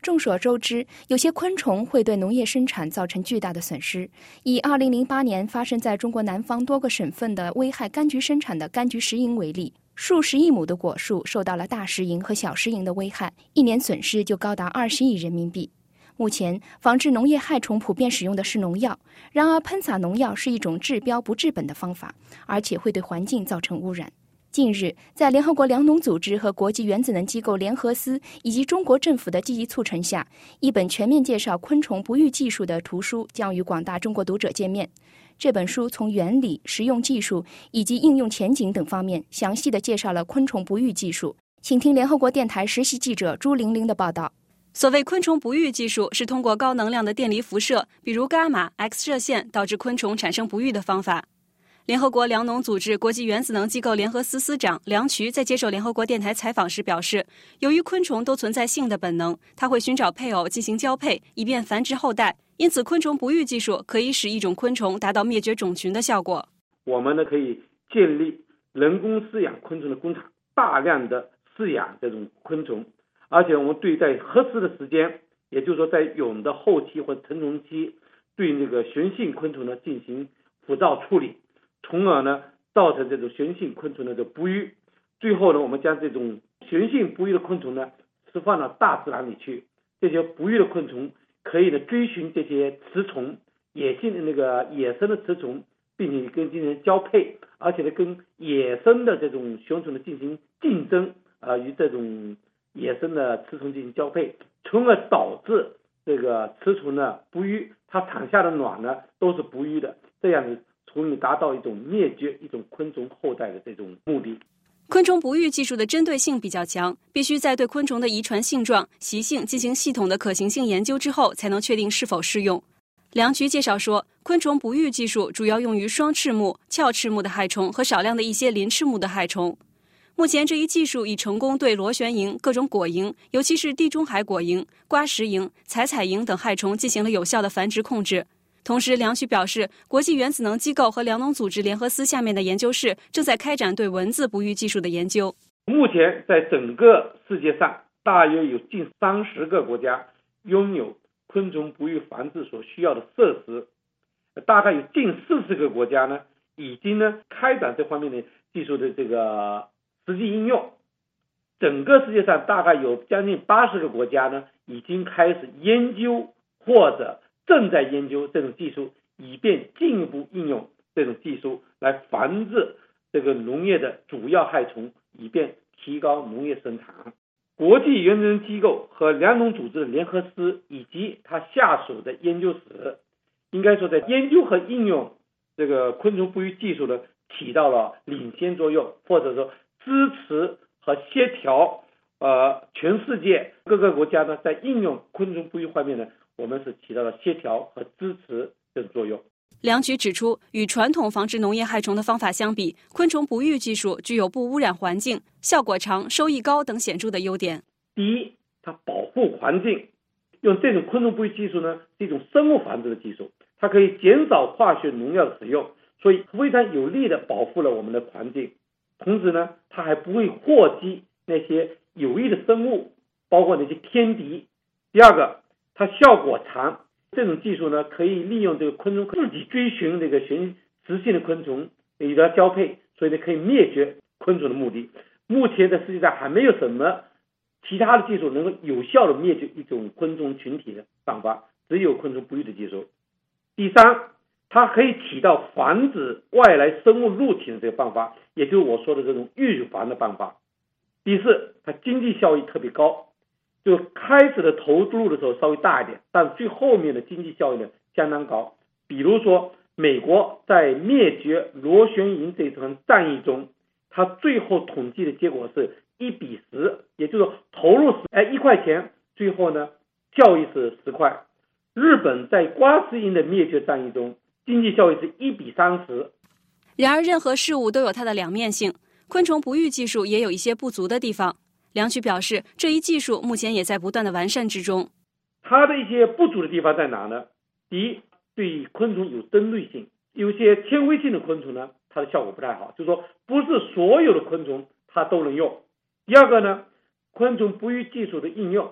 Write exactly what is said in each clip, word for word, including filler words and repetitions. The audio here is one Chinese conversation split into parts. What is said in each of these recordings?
众所周知，有些昆虫会对农业生产造成巨大的损失。以二零零八年发生在中国南方多个省份的危害柑橘生产的柑橘石蝇为例，数十亿亩的果树受到了大石蝇和小石蝇的危害，一年损失就高达二十亿人民币。目前，防治农业害虫普遍使用的是农药，然而喷洒农药是一种治标不治本的方法，而且会对环境造成污染。近日，在联合国粮农组织和国际原子能机构联合司以及中国政府的积极促成下，一本全面介绍昆虫不育技术的图书将与广大中国读者见面。这本书从原理、实用技术以及应用前景等方面详细地介绍了昆虫不育技术。请听联合国电台实习记者朱玲玲的报道。 所谓昆虫不育技术，是通过高能量的电离辐射，比如伽马、X 射线，导致昆虫产生不育的方法。联合国粮农组织国际原子能机构联合司司长梁渠在接受联合国电台采访时表示，由于昆虫都存在性的本能，它会寻找配偶进行交配，以便繁殖后代，因此昆虫不育技术可以使一种昆虫达到灭绝种群的效果。 我们呢可以建立人工饲养昆虫的工厂，大量的饲养这种昆虫，而且我们对在合适的时间，也就是说在蛹的后期或成虫期，对那个雄性昆虫呢进行辅照处理，从而呢造成这种雄性昆虫的这不育。最后呢，我们将这种雄性不育的昆虫呢释放到大自然里去，这些不育的昆虫可以呢追寻这些雌虫，野性的那个野生的雌虫，并且跟进行交配，而且呢跟野生的这种雄虫呢进行竞争，呃与这种野生的雌虫进行交配，从而导致这个雌虫呢不育，它产下的卵呢都是不育的，这样子从而达到一种灭绝一种昆虫后代的这种目的。 昆虫不育技术的针对性比较强，必须在对昆虫的遗传性状、习性进行系统的可行性研究之后，才能确定是否适用。梁渠介绍说，昆虫不育技术主要用于双翅目、鞘翅目的害虫和少量的一些鳞翅目的害虫。目前这一技术已成功对螺旋蝇、各种果蝇，尤其是地中海果蝇、瓜石蝇、采采蝇等害虫进行了有效的繁殖控制。同时，梁渠表示，国际原子能机构和粮农组织联合司下面的研究室正在开展对蚊子不育技术的研究。 目前在整个世界上，大约有近三十个国家拥有昆虫不育繁殖所需要的设施，大概有近四十个国家呢，已经呢开展这方面的技术的这个实际应用。整个世界上大概有将近八十个国家呢，已经开始研究或者正在研究这种技术，以便进一步应用这种技术来防治这个农业的主要害虫，以便提高农业生产。国际原子能机构和粮农组织的联合司以及它下属的研究室，应该说在研究和应用这个昆虫不育技术呢，起到了领先作用，或者说支持和协调呃全世界各个国家呢在应用昆虫不育方面呢，我们是起到了协调和支持这种作用。 梁渠指出，与传统防治农业害虫的方法相比，昆虫不育技术具有不污染环境、效果长、收益高等显著的优点。 第一，它保护环境，用这种昆虫不育技术呢是一种生物繁殖的技术，它可以减少化学农药的使用，所以非常有力的保护了我们的环境。同时呢，它还不会祸及那些有益的生物，包括那些天敌。第二个，它效果长，这种技术呢可以利用这个昆虫自己追寻这个雄雌性的昆虫，与它交配，所以呢可以灭绝昆虫的目的。目前在世界上还没有什么其他的技术能够有效的灭绝一种昆虫群体的办法，只有昆虫不育的技术。第三，它可以起到防止外来生物入侵的这个办法，也就是我说的这种预防的办法。第四，它经济效益特别高，就开始的投入的时候稍微大一点，但最后面的经济效益呢相当高。比如说美国在灭绝螺旋蝇这场战役中，它最后统计的结果是一比十，也就是说投入哎一块钱，最后呢效益是十块。日本在瓜石蝇的灭绝战役中，经济效益是一比三十。 然而，任何事物都有它的两面性，昆虫不育技术也有一些不足的地方。梁渠表示，这一技术目前也在不断的完善之中。 它的一些不足的地方在哪呢？第一，对昆虫有针对性，有些纤维性的昆虫呢，它的效果不太好，就是说不是所有的昆虫它都能用。第二个呢，昆虫不育技术的应用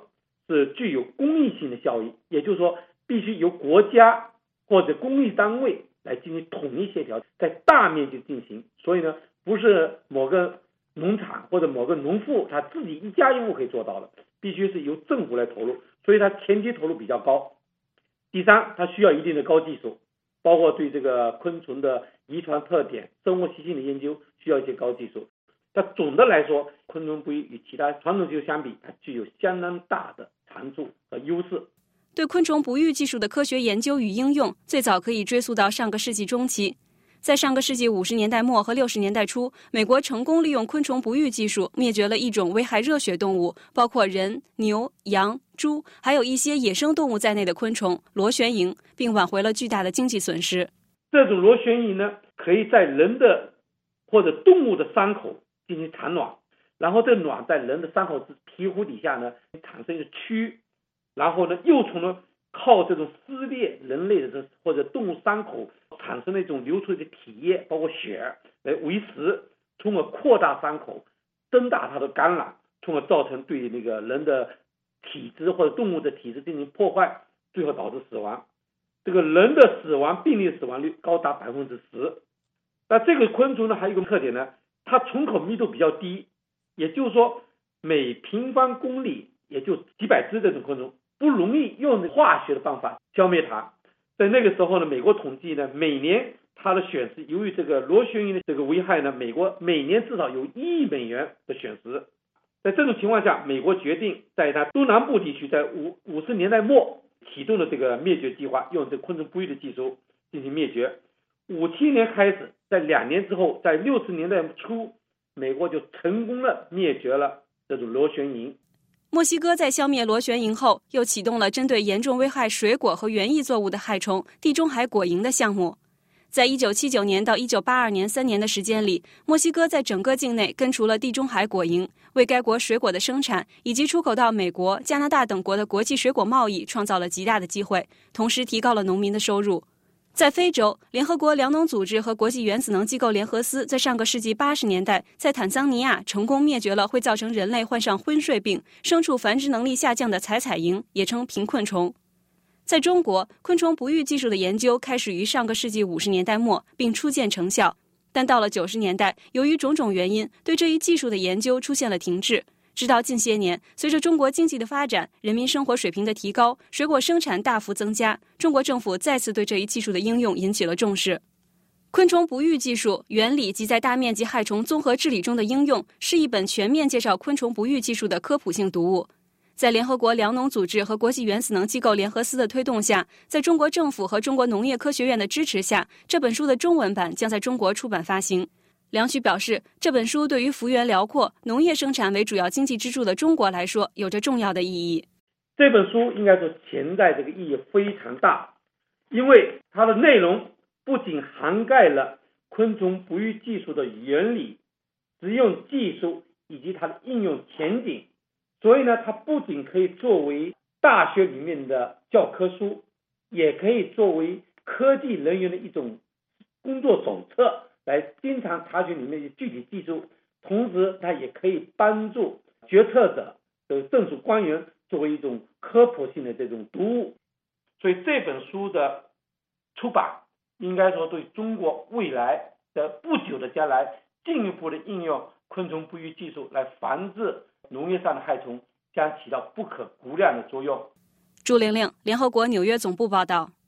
是具有公益性的效益，也就是说必须由国家或者公益单位来进行统一协调，在大面积进行。所以呢，不是某个农场或者某个农户他自己一家一户可以做到的，必须是由政府来投入，所以它前期投入比较高。第三，它需要一定的高技术，包括对这个昆虫的遗传特点、生物习性的研究需要一些高技术。但总的来说，昆虫捕鱼与其他传统技术相比，它具有相当大的长处和优势。 对昆虫捕鱼技术的科学研究与应用，最早可以追溯到上个世纪中期。在上个世纪五十年代末和六十年代初，美国成功利用昆虫捕鱼技术灭绝了一种危害热血动物，包括人、牛、羊、猪，还有一些野生动物在内的昆虫螺旋蝇，并挽回了巨大的经济损失。 这种螺旋蝇呢，可以在人的或者动物的伤口进行产卵，然后这卵在人的伤口皮肤底下呢产生一个蛆，然后呢幼虫呢靠这种撕裂人类的或者动物伤口产生的一种流出的体液，包括血来为食，从而扩大伤口，增大它的感染，从而造成对那个人的体质或者动物的体质进行破坏，最后导致死亡。这个人的死亡病例死亡率高达百分之十。那这个昆虫呢还有一个特点呢，它虫口密度比较低，也就是说每平方公里也就几百只这种昆虫，不容易用化学的方法消灭它。在那个时候呢，美国统计呢，每年它的损失，由于这个螺旋蝇的这个危害呢，美国每年至少有一亿美元的损失。在这种情况下，美国决定在它东南部地区，在五五十年代末启动了这个灭绝计划，用这昆虫捕鱼的技术进行灭绝。五七年开始，在两年之后，在六十年代初，美国就成功了灭绝了这种螺旋蝇。 墨西哥在消灭螺旋蝇后，又启动了针对严重危害水果和园艺作物的害虫地中海果蝇的项目。在一九七九年到一九八二年三年的时间里，墨西哥在整个境内根除了地中海果蝇，为该国水果的生产以及出口到美国、加拿大等国的国际水果贸易创造了极大的机会，同时提高了农民的收入。在非洲，联合国粮农组织和国际原子能机构联合司在上个世纪八十年代在坦桑尼亚成功灭绝了会造成人类患上昏睡病、牲畜繁殖能力下降的采采蝇，也称贫困虫。在中国，昆虫捕鱼技术的研究开始于上个世纪五十年代末，并初见成效，但到了九十年代，由于种种原因，对这一技术的研究出现了停滞。直到近些年，随着中国经济的发展，人民生活水平的提高，水果生产大幅增加，中国政府再次对这一技术的应用引起了重视。昆虫捕鱼技术原理及在大面积害虫综合治理中的应用是一本全面介绍昆虫捕鱼技术的科普性读物。在联合国粮农组织和国际原子能机构联合司的推动下，在中国政府和中国农业科学院的支持下，这本书的中文版将在中国出版发行。梁旭表示，这本书对于幅员辽阔、农业生产为主要经济支柱的中国来说，有着重要的意义。 这本书应该说潜在这个意义非常大，因为它的内容不仅涵盖了昆虫捕鱼技术的原理、实用技术以及它的应用前景，所以呢，它不仅可以作为大学里面的教科书，也可以作为科技人员的一种工作手册，来经常查询里面的具体技术，同时它也可以帮助决策者的政府官员作为一种科普性的这种读物。所以这本书的出版应该说对中国未来的不久的将来进一步的应用昆虫捕鱼技术来防治农业上的害虫将起到不可估量的作用。 朱玲玲，联合国纽约总部报道。